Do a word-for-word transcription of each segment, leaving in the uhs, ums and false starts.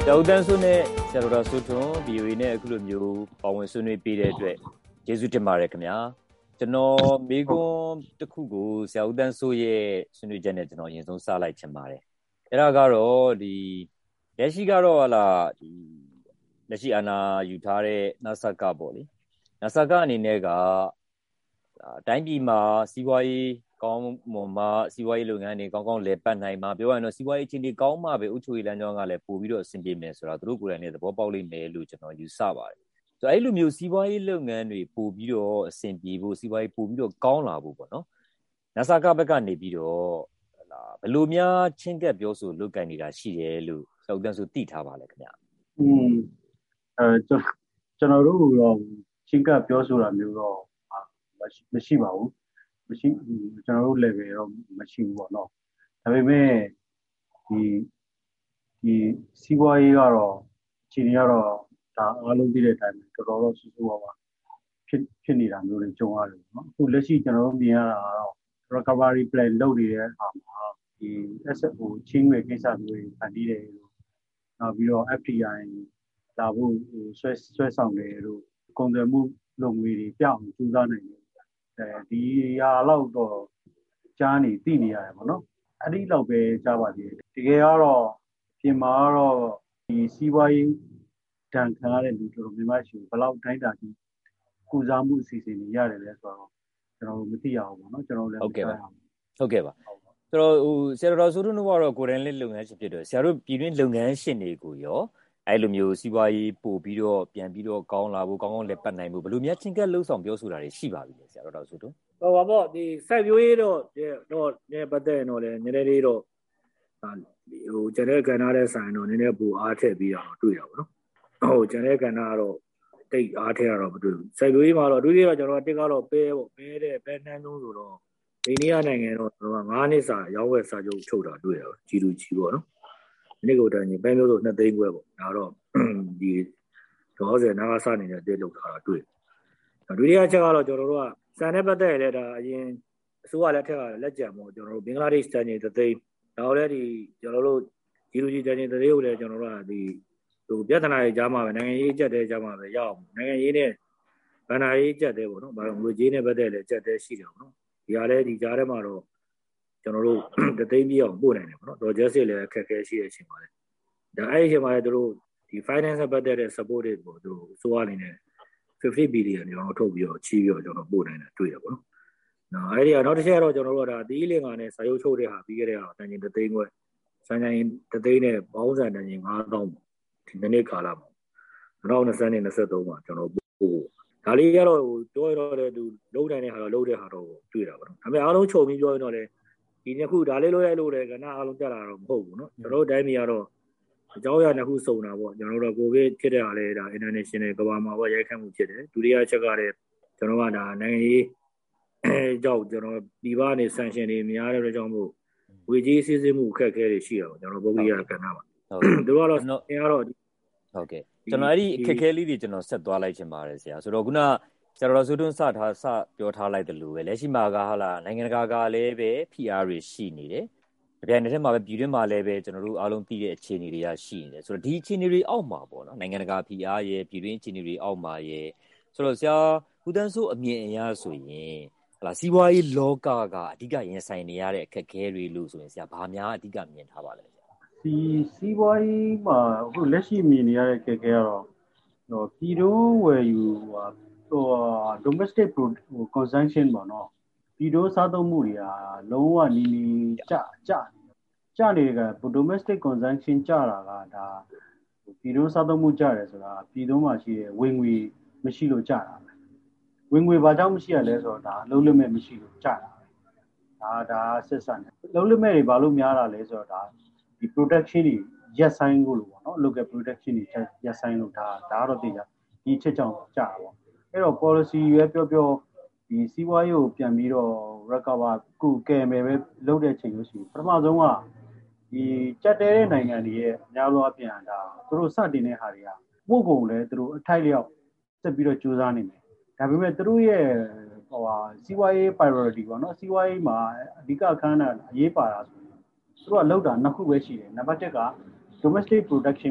ဆရာဦးတန်းစိုးနဲ့ဆရာတော်စိုးထွန်း ဗီအိုအေ နဲ့အခုလိုမျိုးပါဝင်ဆွေးနွေးပေးတဲ့အတွက်ကျေးဇူးတင်ပါတယ်ခင်ဗျာကျွန်တော်မေကွန်းတစ်ခုကိုဆရာဦးတန်းစိုးရဲ့ဆွေးနွေးချက်နဲ့ကျွန်တော်အရင်ဆုံးစလိုက်ချင်ပါတယ်အဲ့ဒါကတော့ဒီလက်ရှိကတော့ဟာလာဒီလက်ရှိအာဏာယူထားတဲ့နစကပေါ့လေနစကအနေနဲ့ကတိုင်းပြည်မှာစီးပွားရေးကောင်းမွန်မှစီးပွားရေးလုပ်ငန်းတွေကောင်းကောင်းလည်ပတ်နိုင်မှာပြောရရင်တော့စီးပွားရေးအခြေအနေကောင်းမှပဲဥချိုရေးလမ်းကြောင်းကလည်းပို့ပြီးတော့အဆင်ပြေမယ်ဆိုတော့သူတို့ကိုယ်တိုင်လည်းသဘောပေါက်လိမ့်မယ်လို့ကျွန်တော်ယူဆပါတယ်ဆိုတော့အဲ့လိုမျိုးစီးပွားရေးလုပ်ငန်းတွေပို့ပြီးတော့အဆင်ပြေဖို့စီးပွားရေးပို့ပြီးတော့ကောင်းလာဖို့ပေါ့နော်နစကဘက်ကနေပြီးတော့ဘယ်လိုများချင်းကပ်ပြောဆိုလုပ်ကိုင်နေတာရှိတယ်လို့စောက်တန်းဆိုသိထားပါလဲခင်ဗျာอืมအဲကျွန်တော်တို့တော့ချင်းကပ်ပြောဆိုတာမျိုးတော့မရှိပါဘူးမရှိကျွန်တော်တို့ level တော့မရှိဘူးပေါ့နော်ဒါပေမဲ့ဒီဒီစီးပွားရေးကတော့အခြေအနေကတော့ဒါအားလုံးသိတဲ့အတိုင်းတော်တော်တော့ဆူဆူပါပါဖြစ်ဖြစ်နေတာမျိုးတွေကြုံရတယ်နော်အခုလက်ရှိကျွန်တော်တို့မြင်ရတာကတော့ recovery plan လုပ်နေတဲ့အခါမှာဒီ asset ကိုချင်းငွေကိစ္စမျိုးတွေဖန်တီးတယ်လို့နောက်ပြီးတော့ F D I လာဖို့ဆွဲဆွဲဆောင်တယ်လို့ကုန်သွယ်မှုလုပ်ငွေတွေပြောင်းကျူးစားနိုင်တယ်အဲဒီဟာလောက်တော့ကြားနေသိနေရတယ်ပေါ့နော်အဲ့ဒီလောက်ပဲကြားပါသေးတယ်တကယ်ကတော့ပြင်မာကတော့ဒီစီးပွားရေးတန်ခါရတဲ့လူတို့မြန်မာရှိဘယ်လောက်တိုင်းတာကြီးကုစားမှုအစီအစဉ်တွေရတယ်လဲဆိုတော့ကျွန်တော်တို့မသိရအောင်ပေါ့နော်ကျွန်တော်လည်းဟုတ်ကဲ့ပါဟုတ်ကဲ့ပါဆိုတော့ဟိုဆရာတော်ဆိုတို့ကတော့ကိုယ်တိုင်လေးလုပ်ငန်းရှင်ဖြစ်တယ်ဆရာတို့ပြည်တွင်းလုပ်ငန်းရှင်တွေကိုရောအဲ့လိုမျိုးစီးပွားရေးပို့ပြီးတော့ပြန်ပြီးတော့ကောင်းလာဖို့ကောင်းကောင်းလက်ပတ်နိုင်ဖို့ဘယ်လိုများချင်းကပ်လှုပ်ဆောင်ပြောဆိုတာတွေရှိပါပြီလဲဆရာတော်ဆိုတို့ဟောပါပေါ့ဒီစိုက်ပျိုးရေးတော့တော့နည်းပတ်သက်ရင်တော့လည်းနည်းနည်းလေးတော့ဟိုကျန်တဲ့ကဏ္ဍတဲ့ဆိုင်တော့နည်းနည်းပူအားထည့်ပြီးတော့တွေ့ရပါတော့ဟိုကျန်တဲ့ကဏ္ဍကတော့တိတ်အားထည့်ရတော့မတွေ့ဘူးစိုက်ပျိုးရေးမှာတော့အတွေ့အကြုံကျွန်တော်တက်ကတော့ပဲပေါ့ပဲတဲ့ပဲနှမ်းလုံးဆိုတော့အိန္ဒိယနိုင်ငံတော့ကျွန်တော်ကငါးနှစ်စာရောက်ဝယ်စာချုပ်ထုတ်တာတွေ့ရတော့ကြီးလူကြီးပေါ့နော်ဒီနေ့ကိုတည်းကပဲမျိုးဆိုနှစ်သိန်းခွဲပေါ့ဒါတော့ဒီတော့ဆယ်နားဆနေတဲ့တက်လောက်ထားတာတွေ့ဒုတိယချက်ကတော့ကျွန်တော်တို့ကစံနဲ့ပတ်သက်ရတဲ့ဒါအရင်အစိုးရလက်ထက်ကလက်ကျန်ပေါ့ကျွန်တော်တို့ဘင်္ဂလားဒေ့ရှ်တန်ကြီးသသိန်းဒါလည်းဒီကျွန်တော်တို့ဂျီလူဂျီတန်ကြီးသသိန်းကိုလည်းကျွန်တော်တို့ကဒီဟိုပြဿနာတွေကြားမှာပဲနိုင်ငံရေးကြက်တဲ့ကြားမှာပဲရအောင်နိုင်ငံရေးနဲ့ဗန္ဒာရေးကြက်တဲ့ပေါ့နော်ဘာလို့ငွေကြေးနဲ့ပတ်သက်လဲကြက်တဲ့ရှိတယ်ပေါ့နော်ဒီဟာလည်းဒီကြားထဲမှာတော့ကျွန်တော်တို့သသိန်းပြည့်အောင်ပို့နိုင်တယ်ပေါ့နော်တော့ justice လည်းအခက်အခဲရှိတဲ့အချိန်မှာလည်းဒါအဲ့ဒီအချိန်မှာလည်းတို့ဒီ finance ပတ်သက်တဲ့ support တွေပေါ့တို့စိုးရအနေနဲ့fifty billion ကျွန်တော်ထုတ်ပြီးတော့ချီးပြီးတော့ကျွန်တော်ပို့နိုင်တာတွေ့ရပါတော့။နော်အဲ့ဒီကနောက်တစ်ချက်ကတော့ကျွန်တော်တို့ကဒါတီးလင်ကနဲ့စာရုပ်ချုပ်တဲ့ဟာပြီးခဲ့တဲ့ဟာတန်ချိန်တစ်သိန်းခွဲစံချိန်တစ်သိန်းနဲ့ပေါင်းစံတန်ချိန်၅သောင်းဒီနေ့ကာလမှာ၂၀၂၀နဲ့၂၃မှာကျွန်တော်ပို့ဒါလေးကတော့ဟိုပြောရတော့လေသူလုံးနိုင်တဲ့ဟာတော့လုံးတဲ့ဟာတော့တွေ့တာပါတော့။ဒါပေမဲ့အားလုံးချုပ်ပြီးပြောရင်တော့လေဒီနှစ်ခုဒါလေးလို့ရလို့လေကဏ္ဍအားလုံးတက်လာတော့မဟုတ်ဘူးနော်။ကျွန်တော်တို့တိုင်းပြည်ကတော့အကြောင်းအရာနှစ်ခုစုံတာပေါ့ကျွန်တော်တို့ကိုဗစ်ဖြစ်တဲ့ဟာလေဒါ international ကမ္ဘာမှာပေါ့ရိုက်ခတ်မှုဖြစ်တယ်ဒုတိယချက်ကလည်းကျွန်တော်ကဒါနိုင်ငံရေးကြောက်ကျွန်တော်ဒီဘာနေ sanction တွေများတဲ့အတွက်ကြောင့်မို့ဝေကြီးစီးစိမှုအခက်အခဲတွေရှိတာပေါ့ကျွန်တော်ပုဂ္ဂိုလ်ရကဏ္ဍမှာဟုတ်တို့ကတော့အင်းကတော့ဟုတ်ကဲ့ကျွန်တော်အဲ့ဒီအခက်အခဲလေးတွေကျွန်တော်ဆက်သွားလိုက်ချင်ပါတယ်ဆရာဆိုတော့ခုနဆရာတော်ဆိုတွန်းစထားစပြောထားလိုက်တယ်လို့ပဲလက်ရှိမှာကဟာလာနိုင်ငံတကာကလည်းပဲ P R တွေရှိနေတယ်ဒီပြန်တဲ့မှာပဲပြည်တွင်းမှာလည်းပဲကျွန်တော်တို့အားလုံးသိတဲ့အခြေအနေတွေကရှိနေတယ်ဆိုတော့ဒီအခြေအနေတွေအောက်မှာပေါ့နော်နိုင်ငံတကာ P R ရဲ့ပြည်တွင်းအခြေအနေတွေအောက်မှာရဲ့ဆိုတော့ဆရာဦးတန်းစိုးအမြင်အရဆိုရင်ဟလာစီးပွားရေးလောကကအဓိကရင်ဆိုင်နေရတဲ့အခက်အခဲတွေလို့ဆိုရင်ဆရာဘာများအဓိကမြင်ထားပါလဲဆရာစီစီးပွားရေးမှာအခုလက်ရှိမြင်နေရတဲ့အခက်အခဲကတော့ဟိုပြည်တွင်းဝယ်ယူဟို domestic consumption ပေါ့နော်ပြည်တွင်းစားသုံးမှုတွေကလုံးဝနီးနီးကျကျကျနေတဲ့က domestic consumption ကျတာကဒါပြည်တွင်းစားသုံးမှုကျတယ်ဆိုတာပြည်တွင်းမှာရှိတဲ့ဝင်ငွေမရှိလို့ကျတာပဲဝင်ငွေဘာကြောင့်မရှိရလဲဆိုတော့ဒါလုံးလမဲ့မရှိလို့ကျတာပဲဒါဒါဆက်ဆက်တယ်လုံးလမဲ့တွေဘာလို့များတာလဲဆိုတော့ဒါဒီ production တွေရက်ဆိုင်ကိုလို့ပေါ့နော် local production တွေရက်ဆိုင်လို့ဒါဒါတော့သိကြဒီချက်ကြောင့်ကျတာပေါ့အဲ့တော့ policy ရွေးပြောပြောဒီစီးပွားရေးကိုပြန်ပြီးတော့ recover ကုကယ်မယ်ပဲလုပ်တဲ့ချိန်လို့ရှိရင်ပထမဆုံးကဒီကြက်တဲတဲ့နိုင်ငံတွေရဲ့အများသောအပြင်ဒါသူတို့စတင်တဲ့ဟာတွေကပို့ကုန်လည်းသူတို့အထိုက်လျောက်ဆက်ပြီးတော့ကြိုးစားနေတယ်ဒါပေမဲ့သူတို့ရဲ့ဟိုဟာစီးပွားရေး priority ပေါ့နော်စီးပွားရေးမှာအဓိကအခန်းအရေးပါတာဆိုရင်သူတို့ကလောက်တာနှစ်ခုပဲရှိတယ်နံပါတ်တစ်က domestic production ပေါ့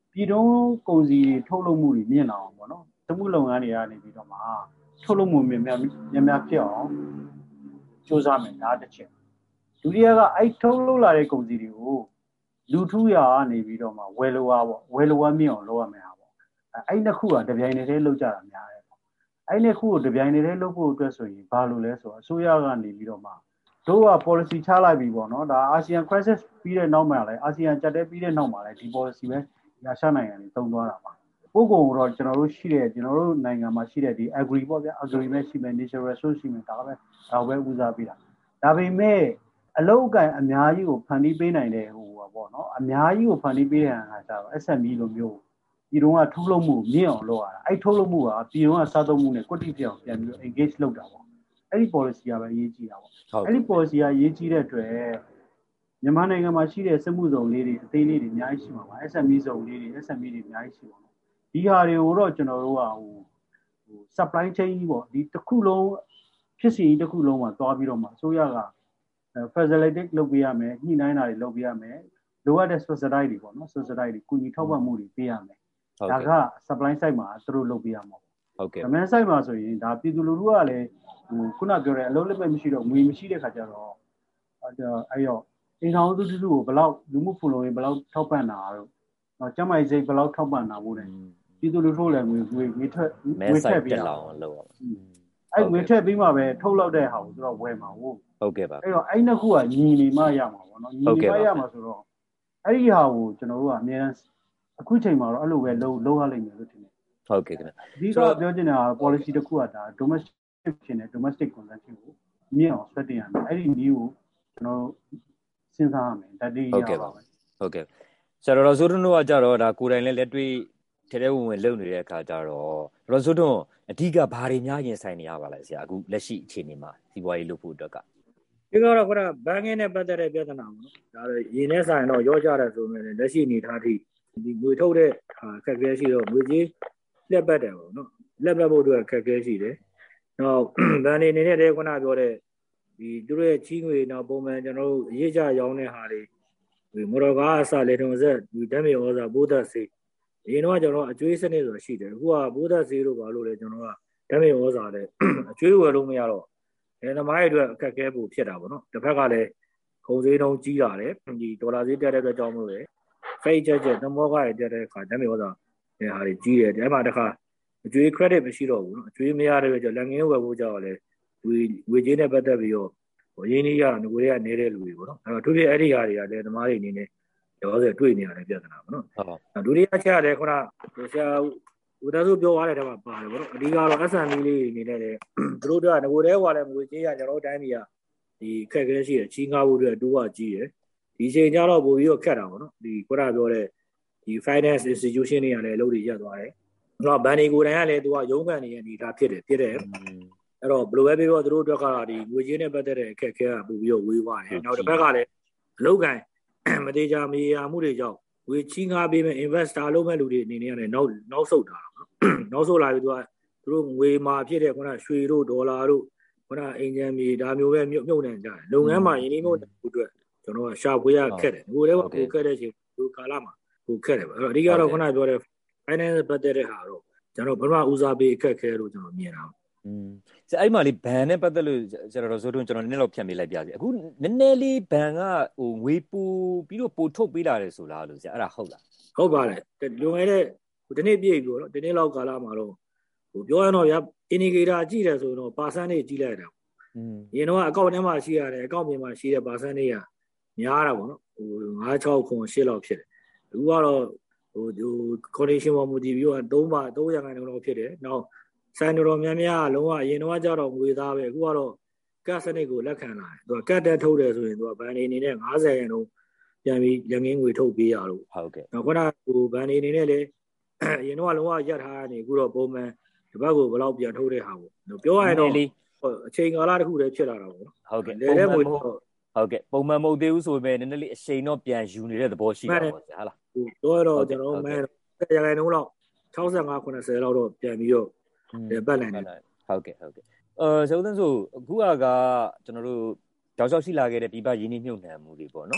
ပြည်တွင်းကုန်စည်ထုတ်လုပ်မှုတွေမြင့်လာအောင်ပေါ့နော်စက်မှုလုပ်ငန်းတွေကနေပြီးတော့မှထုတ်လုပ်မှုများများများများဖြစ်အောင်စူးစမ်းမယ်ဒါတစ်ချက်ဒုတိယကအဲ့ထုတ်လုပ်လာတဲ့ကုန်စည်တွေကိုလူထုရာကနေပြီးတော့မှဝယ်လိုအားပေါ့ဝယ်လိုအားမြင့်အောင်လုပ်ရမယ်ဟာပေါ့အဲ့နှစ်ခုကတပြိုင်တည်းလုပ်ကြတာများတယ်ပေါ့အဲ့နှစ်ခုကိုတပြိုင်တည်းလုပ်ဖို့အတွက်ဆိုရင်ဘာလို့လဲဆိုတော့အစိုးရကနေပြီးတော့မှတို့က policy ချလိုက်ပြီပေါ့နော်ဒါ ASEAN crisis ပြီးတဲ့နောက်မှာလဲ ASEAN ကြက်တဲ့ပြီးတဲ့နောက်မှာလဲဒီ policy ပဲရရှာနိုင်ငံတွေတုံးသွားတာပါပို့ကုန်တော့ကျွန်တော်တို့ရှိတဲ့ကျွန်တော်တို့နိုင်ငံမှာရှိတဲ့ဒီ agri ပေါ့ဗျာ agri ပဲရှိမယ် natural resource ရှိမယ်ဒါပဲဒါပဲဦးစားပေးတာဒါပေမဲ့အလောက်အကန့်အများကြီးကိုဖန်တီးပေးနိုင်တဲ့ဟိုပါပေါ့နော်အများကြီးကိုဖန်တီးပေးတဲ့ဟာကျတော့ S M E လိုမျိုးပြည်တော်ကထုတ်လုပ်မှုမြင့်အောင်လုပ်ရတာအဲ့ထုတ်လုပ်မှုကပြည်တော်ကစားသုံးမှုနဲ့ကွက်တိပြောင်ပြန်ပြီး engage လုပ်တာပေါ့အဲ့ဒီ policy ကပဲအရေးကြီးတာပေါ့အဲ့ဒီ policy ကအရေးကြီးတဲ့အတွက်မြန်မာနိုင်ငံမှာရှိတဲ့စက်မှုစုံလေးတွေအသေးလေးတွေအများကြီးရှိမှာပါ S M E စုံလေးတွေ S M E တွေအများကြီးရှိပါတော့ဒီဟာတွေကိုတော့ကျွန်တော်တို့ကဟိုဟို supply chain ကြီးပေါ့ဒီတစ်ခုလုံးဖြစ်စီတစ်ခုလုံးမှာသွားပြီးတော့မှအစိုးရက facilitate လုပ်ပေးရမယ်ညှိနှိုင်းတာတွေလုပ်ပေးရမယ်လိုအပ်တဲ့ subsidy တွေပေါ့နော် subsidy တွေကုညီထောက်ပံ့မှုတွေပေးရမယ်ဒါက supply side မှာသူတို့လုပ်ပေးရမှာပေါ့ဟုတ်ကဲ့ demand side မှာဆိုရင်ဒါပြည်သူလူထုကလည်းဟိုခုနပြောတဲ့အလုံးလက်မဲ့မရှိတော့ငွေမရှိတဲ့ခါကျတော့အဲ့တော့အင်ကောင်စုစုကိုဘယ်လောက်လူမှုဖူလုံရေးဘယ်လောက်ထောက်ပံ့တာတော့နော်ကျမကြီးစိတ်ဘယ်လောက်ထောက်ပံ့တာမို့လဲပြည်သူလူထုလည်းငွေငွေငွေထွက်ငွေထည့်ပြီးတော့လုပ်ရအောင်အဲ့ငွေထည့်ပြီးမှပဲထုတ်လောက်တဲ့ဟာကိုသူတို့ဝယ်မှာဟုတ်ဟုတ်ကဲ့ပါအဲ့တော့အဲ့နှစ်ခုကညီနေမှရမှာပေါ့နော်ညီနေမှရမှာဆိုတော့အဲ့ဒီဟာကိုကျွန်တော်တို့ကအများအားအခုချိန်မှာတော့အဲ့လိုပဲလုံးလုံးရလိမ့်မယ်လို့ထင်တယ်ဟုတ်ကဲ့ခင်ဗျဒီတော့ပြောချင်တာ policy တစ်ခုကဒါ domestic ဖြစ်နေ domestic consumption ကိုမြင့်အောင်ဆွဲတင်ရမယ်အဲ့ဒီနည်းကိုကျွန်တော်တို့စဉ်းစားရမယ်ဒါတည်းရပါမယ်ဟုတ်ကဲ့ဆရာတော်ဆိုးတွန်းတို့ကကြတော့ဒါကိုယ်တိုင်လည်းလက်တွေ့ထဲထဲဝင်ဝင်လုပ်နေတဲ့အခါကျတော့တော်ဆိုးတွန်းအဓိကဘာတွေများရင်ဆိုင်နေရပါလဲဆရာအခုလက်ရှိအခြေအနေမှာစီးပွားရေးလုပ်ဖို့အတွက်ကဒီကတော့ခရဘန်ကင်းနဲ့ပတ်သက်တဲ့ပြဿနာပေါ့နော်ဒါတော့ရင်းနဲ့ဆိုင်တော့ရောကြတယ်ဆိုရင်လက်ရှိအနေထားထိဒီငွေထုတ်တဲ့အခက်အခဲရှိတော့ငွေကြီးလက်ပတ်တယ်ပေါ့နော်လက်ပတ်ဖို့အတွက်အခက်အခဲရှိတယ်နောက်ဗန်နေနေနဲ့တည်းခုနပြောတဲ့ဒီသူတို့ရဲ့ချီးငွေနောက်ပုံမှန်ကျွန်တော်တို့အရေးကြရောင်းတဲ့ဟာတွေဒီမော်တော်ကားအစလေထုံဆက်ဒီဓာတ်မြေဩဇာဘိုးသက်စေးဒီတော့ကျွန်တော်အကျွေးစနစ်ဆိုတာရှိတယ်အခုကဘိုးသက်စေးတို့ဘာလို့လဲကျွန်တော်ကဓာတ်မြေဩဇာနဲ့အကျွေးဝယ်လို့မရတော့အဲသမားရဲ့အတွက်အခက်အခဲပိုဖြစ်တာပေါ့နော်တစ်ဖက်ကလည်းခုံစည်းနှုန်းကြီးလာတယ်ဒီဒေါ်လာဈေးတက်တဲ့အတွက်ကြောင့်မလို့လေဖိတ်ချက်ချက်သမောကရတက်တဲ့အခါဓာတ်မြေဩဇာအဲဟာတွေကြီးတယ်ဒီမှာတစ်ခါအကျွေး credit မရှိတော့ဘူးနော်အကျွေးမရတဲ့အတွက်လက်ငင်းဝယ်ဖို့ကြောက်လဲဝေဝေကြေးနဲ့ပတ်သက်ပြီးတော့ဟိုရင်းနှီးရငွေရနေတဲ့လူတွေပေါ့နော်အဲ့တော့သူတွေအဲ့ဒီဟာတွေကလည်းသမားတွေအနေနဲ့ရောစဲတွေ့နေရတယ်ပြဿနာပေါ့နော်ဟုတ်ဒုတိယချက်ရတယ်ခုနဆရာဦးသားစုပြောသွားတဲ့ထဲမှာပါတယ်ပေါ့နော်အဓိကတော့ S M E လေးအနေနဲ့လည်းသူတို့ကငွေတဲဟွာလည်းငွေကြေးရကျွန်တော်တို့တိုင်းပြည်ကဒီခက်ခဲရှိတယ်ချီးငါးဖို့အတွက်တိုးဝကြီးတယ်ဒီချိန်ကျတော့ပို့ပြီးတော့ခက်တာပေါ့နော်ဒီခုနပြောတဲ့ဒီ finance institution တွေကလည်းအလုပ်တွေရပ်သွားတယ်တော့ဘန်ဒီကိုတိုင်ကလည်းသူကရုံးကန်နေရနေတာဖြစ်တယ်ဖြစ်တယ်အဲ့တော့ဘယ်လိုပဲပြောသူတို့အတွက်ကဒီငွေကြေးနဲ့ပတ်သက်တဲ့အခက်အခဲကပို့ပြီးတော့ဝေးသွားတယ်နောက်တစ်ဖက်ကလည်းအလုပ်ကန်မတေချာမေးရမှုတွေကြောင့်ဝေချီးငါးပေးမဲ့ investor လုပ်မဲ့လူတွေအနေနဲ့လည်းနောက်နောက်ဆုတ်တာနောက်ဆုတ်လာပြီးသူကသူတို့ငွေမှာဖြစ်တဲ့ခုနရွှေတို့ဒေါ်လာတို့ခုနအင်ဂျင်မြေဒါမျိုးပဲမြုပ်မြုပ်နေကြတယ်လုပ်ငန်းမှာယင်းနှိမ့်မှုအတွက်ကျွန်တော်ကရှာဖွေရခက်တယ်ငွေတွေကပိုခက်တဲ့ချိန်ဒီကာလမှာပိုခက်တယ်ပေါ့အဲ့တော့အဓိကတော့ခုနပြောတဲ့ finance ပတ်သက်တဲ့ဟာတော့ကျွန်တော်ဘယ်မှာဦးစားပေးအခက်ခဲလို့ကျွန်တော်မြင်တာอืมဆရာအဲ့မှာလေးဘန်နဲ့ပတ်သက်လို့ဆရာတော်ဆိုတော့ကျွန်တော်နည်းနည်းတော့ဖြတ်ပေးလိုက်ပြစီအခုနည်းနည်းလေးဘန်ကဟိုငွေပူပြီးတော့ပို့ထုတ်ပေးလာတယ်ဆိုလားလို့ဆရာအဲ့ဒါဟုတ်လားဟုတ်ပါတယ်လွန်ခဲ့တဲ့ဒီနေ့ပြည့်ပြီတော့ဒီနေ့လောက်ကာလမှာတော့ဟိုပြောရတော့ဗျာ indicator ကြည့်တယ်ဆိုတော့ percentage ကြည့်လိုက်တာอืมရင်တော့အကောင့်ထဲမှာရှိရတယ်အကောင့်ပြင်မှာရှိတဲ့ percentage ကများတာပေါ့နော်ဟိုငါး ၆ ခု ၈လောက်ဖြစ်တယ်အခုကတော့ဟိုဟို condition ပေါ်မူတည်ပြီးတော့သုံးပါသုံးရာခိုင်နှုန်းလောက်ဖြစ်တယ်နောက်ဆိုင်တော်များများလုံးဝအရင်တော့ကြတော့ငွေသားပဲအခုကတော့ကတ်စနစ်ကိုလက်ခံလာတယ်သူကကတ်တက်ထုတ်တယ်ဆိုရင်သူကဘန်နေအနေနဲ့၅၀ရာခိုင်နှုန်းပြန်ပြီးလက်ငင်းငွေထုတ်ပေးရလို့ဟုတ်ကဲ့နောက်ခုနကဟိုဘန်နေအနေနဲ့လည်းအရင်တော့လုံးဝရက်ထားနေအခုတော့ပုံမှန်ဒီဘက်ကိုဘယ်လောက်ပြန်ထုတ်တဲ့ဟာကိုပြောရရင်တော့အချိန်ကာလတစ်ခုတည်းဖြစ်လာတာပေါ့ဟုတ်ကဲ့ပုံမှန်ဟုတ်ကဲ့ပုံမှန်မဟုတ်သေးဘူးဆိုပေမဲ့နည်းနည်းလေးအချိန်တော့ပြန်ယူနေတဲ့သဘောရှိတာပေါ့ဆရာဟုတ်လားပြောရတော့ကျွန်တော်မှန်းရာခိုင်နှုန်းလောက်၆၅ ၇၀လောက်တော့ပြန်ပြီးတော့ပတ်နိုင်တယ်ဟုတ်ကဲ့ဟုတ်ကဲ့အဲဆိုတော့ဆိုအခုကကျွန်တော်တို့တောက်လျှောက်ရှိလာခဲ့တဲ့ပြည်ပရင်းနှီးမြှုပ်နှံမှုတွေပေါ့နော်ဟ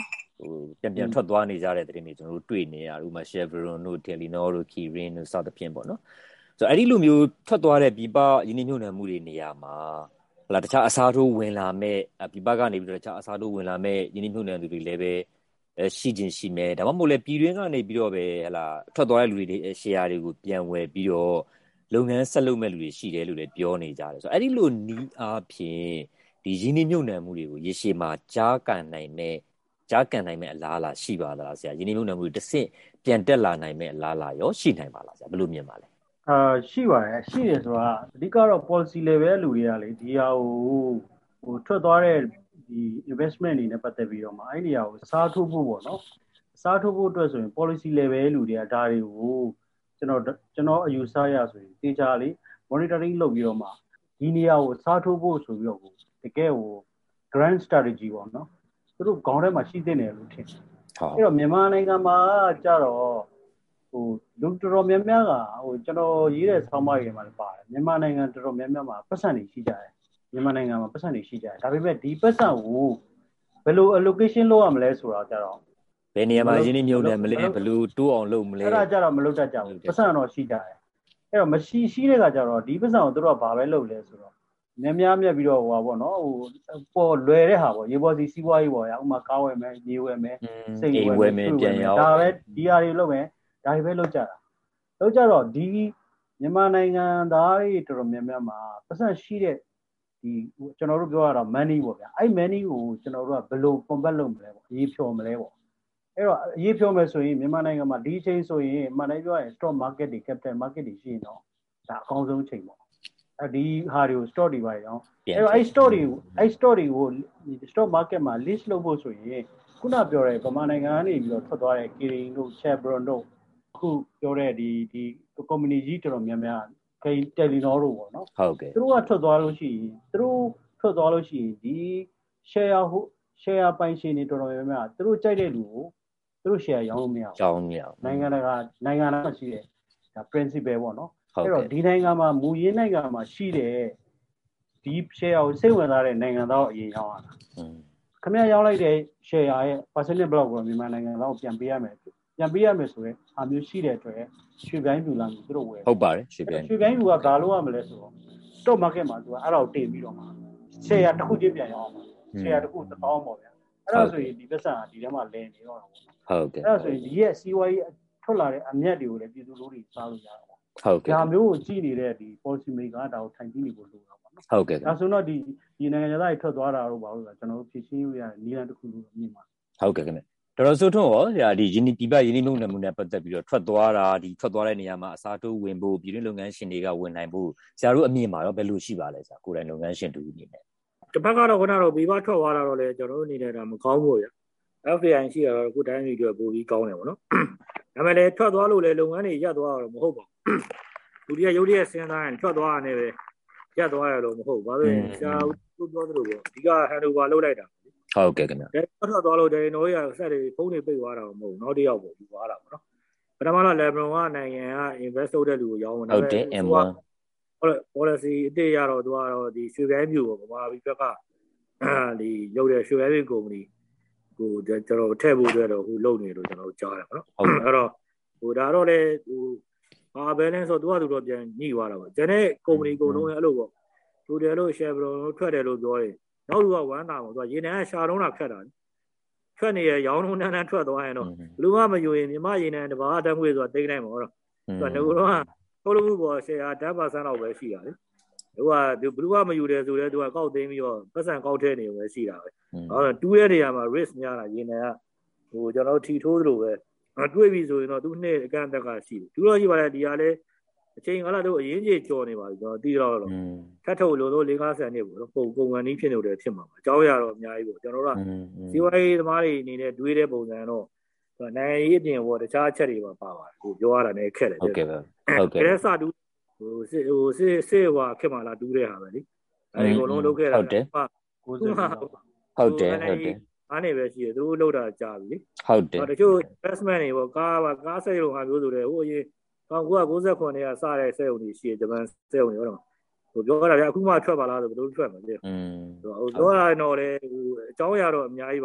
ဟိုပြန်ပြန်ထွက်သွားနေကြတဲ့တဲ့တွေကျွန်တော်တို့တွေ့နေရဥပမာ Chevron တို့ Telenor တို့ Kirin တို့စသဖြင့်ပေါ့နော်ဆိုတော့အဲ့ဒီလိုမျိုးထွက်သွားတဲ့ပြည်ပယင်းနှိမ့်ညွှန်နှံမှုတွေနေရာမှာဟလာတခြားအစားထိုးဝင်လာမဲ့ပြည်ပကနေပြီးတော့တခြားအစားထိုးဝင်လာမဲ့ယင်းနှိမ့်ညွှန်နှံသူတွေလည်းပဲရှိခြင်းရှိမယ်ဒါမှမဟုတ်လည်းပြည်တွင်းကနေပြီးတော့ပဲဟလာထွက်သွားတဲ့လူတွေ share တွေကိုပြန်ဝယ်ပြီးတော့လုပ်ငန်းဆက်လုပ်မဲ့လူတွေရှိတယ်လို့လည်းပြောနေကြတယ်ဆိုတော့အဲ့ဒီလိုနီးအားဖြင့်ဒီယင်းနှိမ့်ညွှန်နှံမှုတွေကိုရေရှည်မှာကြားကန်နိုင်မဲ့ကြားကန်နိုင်မဲ့အလားအလာရှိပါသလားဆရာယင်းနှိမ့်ညွှန်နှံမှုတွေတစ်ဆင့်ပြန်တက်လာနိုင်မဲ့အလားအလာရောရှိနိုင်ပါလားဆရာဘယ်လိုမြင်ပါလဲအာရှိပါတယ်ရှိတယ်ဆိုတာအဓိကတော့ policy level လူတွေကလေဒီဟာကိုဟိုထွက်သွားတဲ့ဒီ investment တွေနဲ့ပတ်သက်ပြီးတော့မှအဲ့ဒီဟာကိုစားထိုးဖို့ပေါ့နော်စားထိုးဖို့အတွက်ဆိုရင် policy level လူတွေကဒါတွေကိုကျွန်တော်ကျွန်တော်အယူဆရဆိုရင်တေချာလေး monitoring လုပ်ပြီးတော့မှဒီနေရာကိုစားထိုးဖို့ဆိုပြီးတော့တကယ်ဟို grand strategy ပေါ့နော်သူတို့ခေါင်းထဲမှာရှိသင့်တယ်လို့ထင်တယ်အဲ့တော့မြန်မာနိုင်ငံမှာကြတော့ဟိုလူတော်တော်များများကဟိုကျွန်တော်ရေးတဲ့ဆောင်းပါးတွေမှာလည်းပါတယ်မြန်မာနိုင်ငံတော်တော်များများမှာပတ်စံတွေရှိကြတယ်မြန်မာနိုင်ငံမှာပတ်စံတွေရှိကြတယ်ဒါပေမဲ့ဒီပတ်စံကိုဘယ်လို allocation လုပ်ရမလဲဆိုတာကြတော့ဘယ်နေရာမှာရင်းနှီးမြှုပ်နှံမလဲဘယ်လိုတိုးအောင်လုပ်မလဲအဲ့ဒါကြတော့မလုပ်တတ်ကြဘူးပတ်စံတော့ရှိကြတယ်အဲ့တော့မရှိရှိတဲ့ကကြတော့ဒီပတ်စံကိုတို့ကဘာပဲလုပ်လဲဆိုတော့များများမြတ်ပြီးတော့ဟိုပါပေါ့နော်ဟိုပေါ်လွယ်တဲ့ဟာပေါ့ရေပေါ်စီစီးပွားရေးပေါ့ရဥမာကားဝယ်မယ်မြေဝယ်မယ်စိတ်ဝယ်မယ်ပြန်ရောက်ဒါပဲဒီဟာတွေလုပ်မယ်ဒါတွေပဲလုပ်ကြတာလုပ်ကြတော့ဒီမြန်မာနိုင်ငံသားတွေတော်တော်များများမှာပတ်စံရှိတဲ့ဒီကျွန်တော်တို့ပြောရတော့ money ပေါ့ဗျာအဲ့ money ကိုကျွန်တော်တို့ကဘယ်လို convert လုပ်မလဲပေါ့အရေးဖြော်မလဲပေါ့အဲ့တော့အရေးဖြော်မယ်ဆိုရင်မြန်မာနိုင်ငံမှာဒီအချိန်ဆိုရင်မှန်တယ်ပြောရင် stock market တွေ capital market တွေရှိရင်တော့ဒါအကောင်းဆုံးအချိန်ပေါ့အဲဒီဟာတွေကို stock တွေပါရအောင်အဲ့တော့အဲ့ stock တွေအဲ့ stock တွေကို stock market မှာ list လုပ်ဖို့ဆိုရင်ခုနပြောတဲ့ဗမာနိုင်ငံကနေပြီးတော့ထွက်သွားတဲ့ Kirin တို့ Chevron တို့အခုပြောတဲ့ဒီဒီ company ကြီးတော်တော်များများဂိမ်း Telenor တို့ပေါ့နော်ဟုတ်ကဲ့သူတို့ကထွက်သွားလို့ရှိရင်သူတို့ထွက်သွားလို့ရှိရင်ဒီ share ဟို share ပိုင်ရှင်တွေတော်တော်များများသူတို့ကြိုက်တဲ့လူကိုသူတို့ share ရောင်းလို့မရဘူးရောင်းမရဘူးနိုင်ငံတကာနိုင်ငံတကာရှိတဲ့ဒါ principle ပေါ့နော်အဲ့တော့ဒီနိုင်ငံမှာမူရင်းနိုင်ငံမှာရှိတဲ့ဒီ share ကိုစိတ်ဝင်စားတဲ့နိုင်ငံသားကိုအရင်ရောင်းရတာခင်ဗျားရောင်းလိုက်တဲ့ share ရဲ့ percentage block ကိုမြန်မာနိုင်ငံသားကိုပြန်ပေးရမယ်ပြန်ပေးရမယ်ဆိုရင်အားမျိုးရှိတဲ့အတွက်ရွှေပြိုင်းလူလာမျိုးသူတို့ဝယ်ဟုတ်ပါတယ်ရွှေပြိုင်းရွှေပြိုင်းလူကဘာလို့ရမလဲဆိုတော့ stock market မှာသူကအဲ့ဒါကိုတင်ပြီးတော့မှာ share တစ်ခုချင်းပြန်ရောင်းအောင် share တစ်ခုတစ်ပေါင်းပေါ့ဗျာအဲ့ဒါဆိုရင်ဒီပတ်စံကဒီထဲမှာလည်နေတော့တာပေါ့ဟုတ်ကဲ့အဲ့ဒါဆိုရင်ဒီရဲ့စီးပွားရေးထွက်လာတဲ့အမြတ်တွေကိုလည်းပြည်သူလူထုတွေစားလို့ရတာပေါ့ဟုတ်ကဲ့ဒါမျိုးကိုကြည့်နေတဲ့ဒီ policy maker ဒါကိုထိုင်ကြည့်နေဖို့လိုတာပေါ့နော်ဟုတ်ကဲ့ဒါဆိုတော့ဒီဒီနိုင်ငံသားတွေထွက်သွားတာတော့ဘာလို့လဲကျွန်တော်တို့ဖြည့်ရှင်းရတဲ့နည်းလမ်းတစ်ခုလို့မြင်ပါဟုတ်ကဲ့ခင်ဗျတော်တော်ဆိုထွန်းရောဆရာဒီယင်းဒီပယင်းနှိမ့်မှုနဲ့ပတ်သက်ပြီးတော့ထွက်သွားတာဒီထွက်သွားတဲ့နေရာမှာအစားထိုးဝင်ဖို့ပြည်တွင်းလုပ်ငန်းရှင်တွေကဝင်နိုင်ဖို့ဆရာတို့အမြင်မှာရောဘယ်လိုရှိပါလဲဆရာကိုယ်တိုင်လုပ်ငန်းရှင်တူအနေနဲ့တစ်ဖက်ကတော့ခုနကတော့ပြည်ပထွက်သွားတာတော့လေကျွန်တော်တို့အနေနဲ့ဒါမကောင်းဘူးဗျ F A I ရှိရတော့ခုတိုင်းပြည်တွေပိုပြီးကောင်းတယ်ပေါ့နော်ဒါပေမဲ့လည်းထွက်သွားလို့လေလုပ်ငန်းတွေရပ်သွားတော့မဟုတ်ပါဘူးလူတွေကရုပ်ရည်စဉ်းစားရင်ထွက်သွားရတယ်ပဲရပ်သွားရတော့မဟုတ်ဘာလို့ဆရာတို့ပြောသလိုပေါ့ဒီက handover လုပ်လိုက်တာဟုတ်ကဲ့ခင်ဗျဒါထွက်သွားလို့တယ်နော်ရဆက်တွေဖုန်းတွေပိတ်သွားတာမဟုတ်နောက်တစ်ယောက်ပေါ့ယူသွားတာပေါ့နော်ပထမတော့ Lebron ကနိုင်ငံက invest လုပ်တဲ့လူကိုရောင်းတယ်ဟုတ်တယ် M one ဟုတ်တယ် policy အတိတ်ရတော့သူကတော့ဒီရွှေပြိုင်းမျိုးပေါ့ဗမာပြည်ဘက်ကဒီရုပ်တဲ့ရွှေပြိုင်းကုမ္ပဏီကိုကျွန်တော်ထည့်ဖို့အတွက်တော့ဟိုလုပ်နေလို့ကျွန်တော်ကြားတယ်ပေါ့နော်အဲ့တော့ဟိုဒါတော့လေဟိုဘာ balance ဆိုတော့သူကသူတော့ပြန်ညှိသွားတာပေါ့ကျန်တဲ့ကုမ္ပဏီကုန်လုံးရဲ့အဲ့လိုပေါ့သူတယ်လို့ Chevron လို့ထွက်တယ်လို့ပြောတယ်နောက်သူကဝမ်းတာပေါ့သူကရေနံကရှာလုံးတာဖြတ်တာထွက်နေရရောင်းလုံးတန်းတန်းထွက်သွားရင်တော့လူကမယူရင်မြမရေနံတဘာတန်းငွေဆိုတာတိတ်နိုင်မှာတော့သူကငကူတော့ထုတ်လို့ပေါ် share ten percent လောက်ပဲရှိတာလေသူကသူဘလူးကမယူတယ်ဆိုတော့သူကကောက်သိမ်းပြီးတော့ပတ်စံကောက်ထဲနေပဲရှိတာပဲအဲ့တော့တူးတဲ့နေရာမှာ risk များတာရေနံကဟိုကျွန်တော်ထီထိုးသလိုပဲတွေးပြီးဆိုရင်တော့သူနှစ်အကန့်အသက်ကရှိတယ်သူတော့ရှိပါတယ်ဒီဟာလေအချိန်ကလာတော့အရင်ကြီးကြော်နေပါပြီကျွန်တော်တီးတော့တော့ထပ်ထုတ်လို့လို့၄၅ဆယ်နှစ်ပေါ့နော်ပုံပုံမှန်နည်းဖြစ်နေတယ်ဖြစ်မှာပါအကြောင်းရတော့အများကြီးပေါ့ကျွန်တော်တို့ကစီဝိုင်းသမားတွေအနေနဲ့တွေးတဲ့ပုံစံတော့နိုင်ရေးအပြင်ပေါ့တခြားအချက်တွေပါပါပါတယ်ဟိုပြောရတာလည်းခက်တယ်ဟုတ်ကဲ့ပါဟုတ်ကဲ့အဲစတူးဟိုစစ်ဟိုစစ်စစ်ဟွာခက်မှလာတူးတဲ့ဟာပဲလေအဲဒီအကုန်လုံးလုပ်ခဲ့တာဟုတ်တယ်ကိုယ်စမှာဟုတ်တယ်ဟုတ်တယ်အားနေပဲရှိတယ်သူတို့လောက်တာကြာပြီလေဟုတ်တယ်တချို့ investment တွေပေါ့ကားပါကားစက်ရုံဟာမျိုးဆိုတယ်ဟိုအရင်၁၉၉၇ခုနှစ်ကစတဲ့စက်ရုံတွေရှိတယ်ဂျပန်စက်ရုံတွေဟုတ်တယ်ဟိုပြောတာလေအခုမှထွက်ပါလားဆိုဘယ်လိုထွက်မှာလဲอืมဟိုပြောတာတော့လေဟိုအကြောင်းအရာတော့အများကြီးပါဟို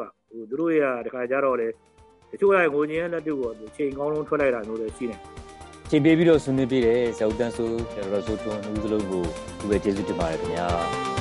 သူတို့ရတခါကြတော့လေတချို့ကငိုညင်းလက်တူကိုချိန်ကောင်းလုံးထွက်လိုက်တာမျိုးလည်းရှိတယ်ချိန်ပေးပြီးတော့ဆွေးနွေးပေးတယ်ဆရာဦးတန်းစိုးဆရာတော်စိုးထွန်းဦးစလုံးကိုသူပဲကျေးဇူးတင်ပါတယ်ခင်ဗျာ